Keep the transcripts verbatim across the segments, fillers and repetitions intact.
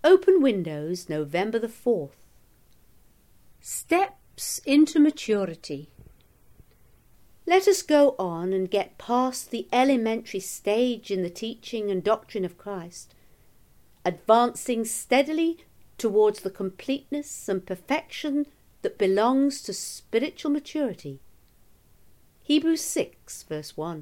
Open Windows, November the fourth. Steps into maturity. Let us go on and get past the elementary stage in the teaching and doctrine of Christ, advancing steadily towards the completeness and perfection that belongs to spiritual maturity. Hebrews six, verse one.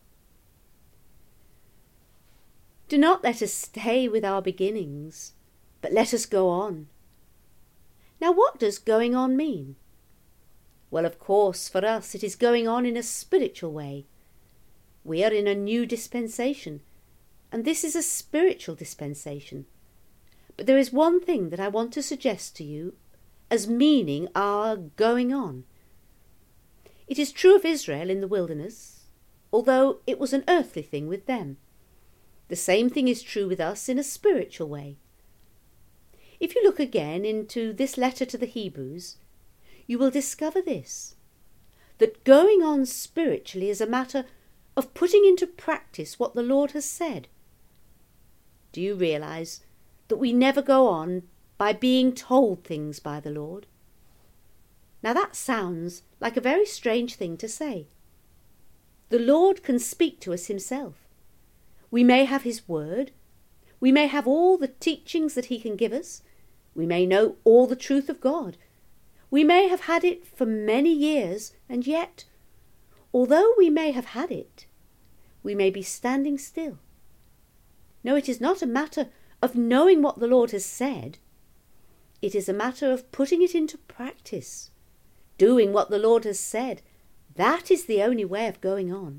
Do not let us stay with our beginnings, but let us go on. Now, what does going on mean? Well, of course, for us it is going on in a spiritual way. We are in a new dispensation, and this is a spiritual dispensation. But there is one thing that I want to suggest to you as meaning our going on. It is true of Israel in the wilderness, although it was an earthly thing with them. The same thing is true with us in a spiritual way. If you look again into this letter to the Hebrews, you will discover this, that going on spiritually is a matter of putting into practice what the Lord has said. Do you realize that we never go on by being told things by the Lord? Now that sounds like a very strange thing to say. The Lord can speak to us himself. We may have his word. We may have all the teachings that he can give us. We may know all the truth of God. We may have had it for many years, and yet, although we may have had it, we may be standing still. No, it is not a matter of knowing what the Lord has said. It is a matter of putting it into practice, doing what the Lord has said. That is the only way of going on.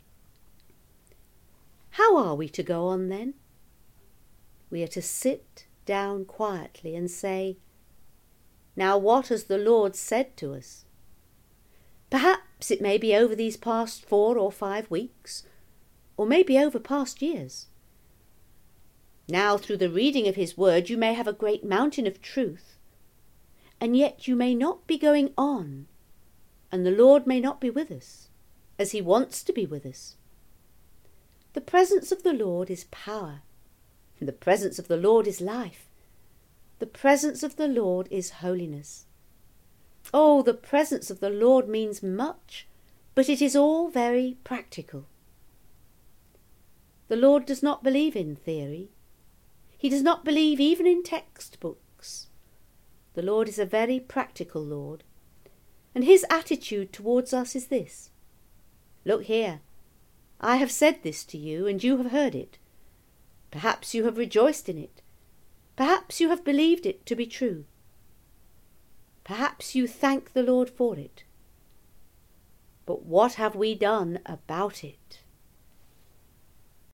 How are we to go on then? We are to sit down quietly and say, now what has the Lord said to us? Perhaps it may be over these past four or five weeks, or maybe over past years. Now through the reading of his word you may have a great mountain of truth, and yet you may not be going on, and the Lord may not be with us, as he wants to be with us. The presence of the Lord is power, and the presence of the Lord is life. The presence of the Lord is holiness. Oh, the presence of the Lord means much, but it is all very practical. The Lord does not believe in theory. He does not believe even in textbooks. The Lord is a very practical Lord, and his attitude towards us is this. Look here, I have said this to you, and you have heard it. Perhaps you have rejoiced in it. Perhaps you have believed it to be true. Perhaps you thank the Lord for it. But what have we done about it?